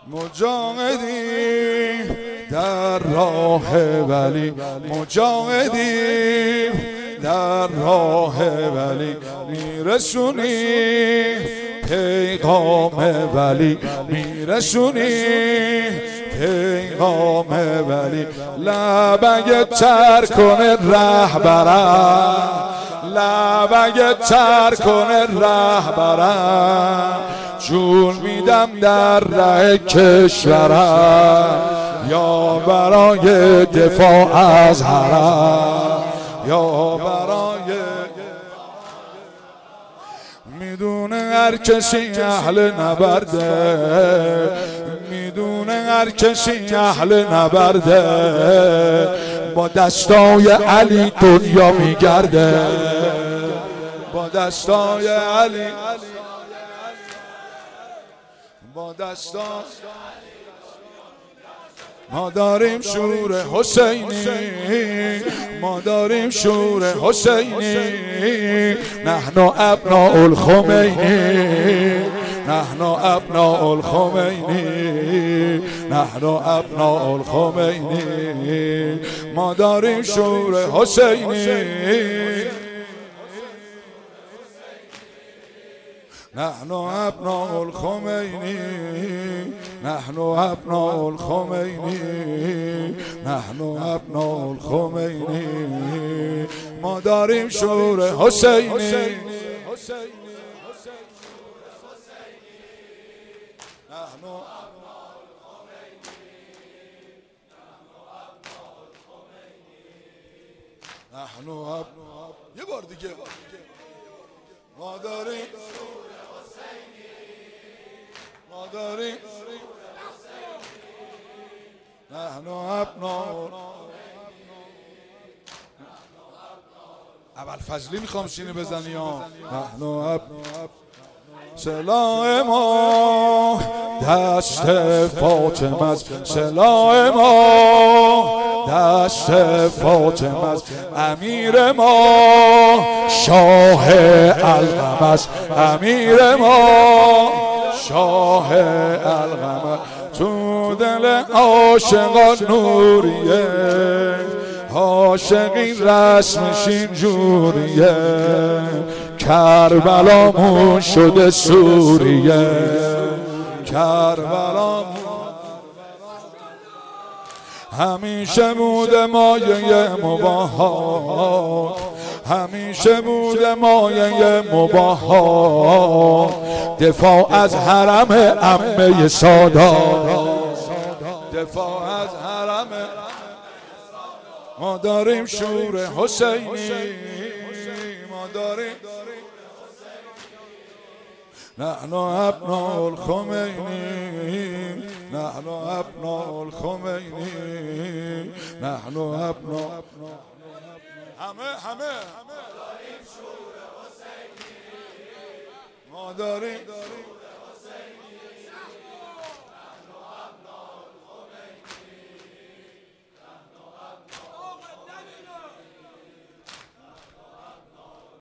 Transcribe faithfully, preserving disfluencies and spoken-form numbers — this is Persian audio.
مجاهدیم در راه ولی، مجاهدیم در راه ولی، میرسونیم پیغام ولی، میرسونیم پیغام ولی. لبگ تر کنه رهبرم، لبگ تر کنه رهبرم، جون میدم در ره کشورم، یا برای دفاع از حرم، یا برای میدونه هر کسی اهل نبرده، میدونه هر کسی اهل نبرده، با دستای علی دنیا میگرده، با دستای علی، با دستای ما داریم شور حسینی، ما داریم شور حسینی، نحن ابناء الخمینی، نحن ابناء الخمینی، نحن ابناء الخمینی، ما داریم شور حسینی، نحن ابناء الخمینی، نحن ابناء الخمینی، نحن ابناء الخمینی، ما داریم شور حسینی، نحن ابناء، یه بار دیگه، ما داریم، ما داریم، نحن ابناء. اول فضلی میخوام شینه بزنی ها. نحن ابناء، سلاح ما دست فاطمه است، سلاح ما دست فاطمه است، امیر ما شاه القم است، امیر ما شاه القم است، تو دل عاشقان نوریه، عاشقی رسمش اینجوریه، کربلامون شده سوریه، کربلامون همیشه بوده مایه مباهات، همیشه بوده مایه مباهات، دفاع از حرم عمه سادات، دفاع از حرم. ما داریم شور حسینی، ما داریم، نحن ابناء الخمینی، نحن ابناء الخمینی، نحن ابناء، همه همه ما داریم